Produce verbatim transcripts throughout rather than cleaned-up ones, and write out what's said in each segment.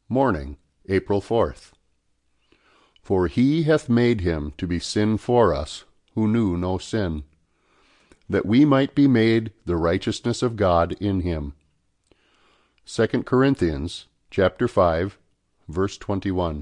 Morning, April fourth. For he hath made him to be sin for us, who knew no sin, that we might be made the righteousness of God in him. Second Corinthians chapter five, verse twenty-one.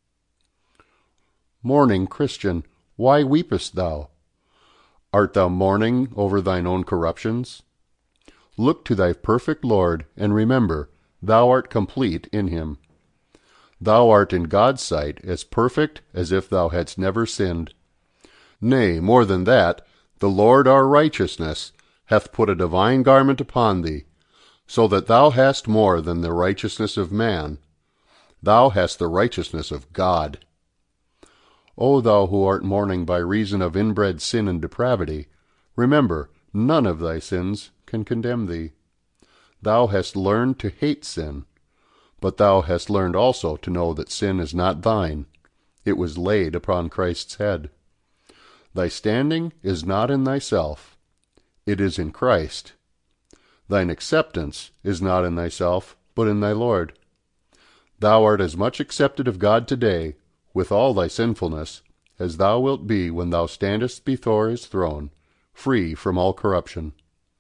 Morning, Christian, why weepest thou? Art thou mourning over thine own corruptions? Look to thy perfect Lord, and remember, thou art complete in him. Thou art in God's sight as perfect as if thou hadst never sinned. Nay, more than that, the Lord our righteousness hath put a divine garment upon thee, so that thou hast more than the righteousness of man. Thou hast the righteousness of God. O thou who art mourning by reason of inbred sin and depravity, remember, none of thy sins can condemn thee. Thou hast learned to hate sin, but thou hast learned also to know that sin is not thine. It was laid upon Christ's head. Thy standing is not in thyself, it is in Christ. Thine acceptance is not in thyself, but in thy Lord. Thou art as much accepted of God today, with all thy sinfulness, as thou wilt be when thou standest before his throne, free from all corruption.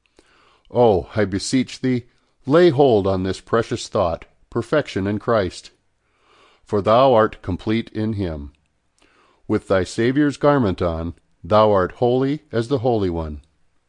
Oh, I beseech thee, lay hold on this precious thought, perfection in Christ. For thou art complete in him. With thy Saviour's garment on, thou art holy as the Holy One.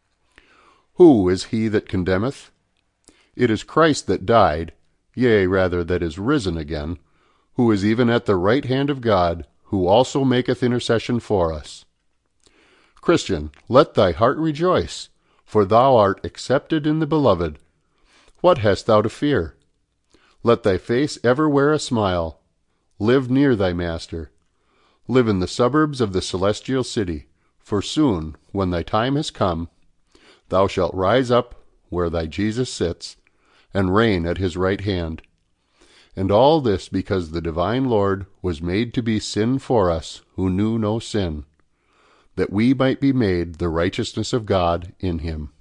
Who is he that condemneth? It is Christ that died, yea, rather that is risen again, who is even at the right hand of God, who also maketh intercession for us. Christian, let thy heart rejoice, for thou art accepted in the Beloved. What hast thou to fear? Let thy face ever wear a smile. Live near thy Master. Live in the suburbs of the celestial city, for soon, when thy time has come, thou shalt rise up where thy Jesus sits, and reign at his right hand. And all this because the divine Lord was made to be sin for us who knew no sin, that we might be made the righteousness of God in him.